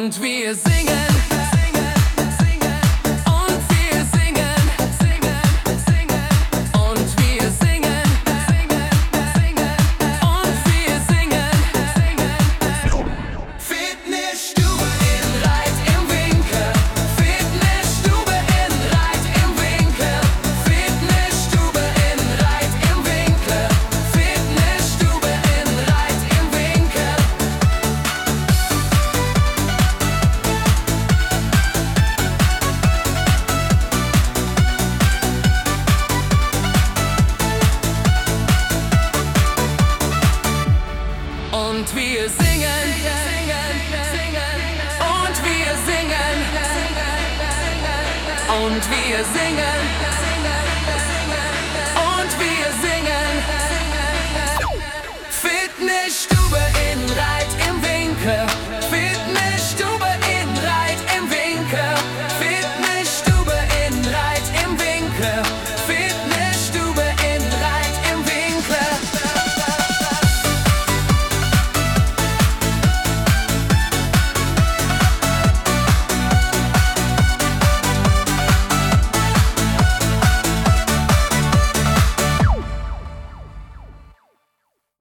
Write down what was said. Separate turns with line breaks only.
Und wir singen. Und wir singen. Und wir singen. Und wir singen. Fitnessstube in Reit im Winkel. Fitnessstube in Reit im Winkel. Fitnessstube in Reit im Winkel. Fitnessstube in Reit im Winkel. Und wir singen. Und wir singen. Und wir singen.